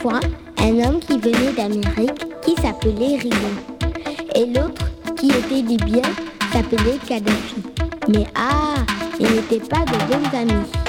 fois un homme qui venait d'Amérique qui s'appelait Rigon. Et l'autre qui était libyen s'appelait Kadhafi. Mais ils n'étaient pas de bons amis.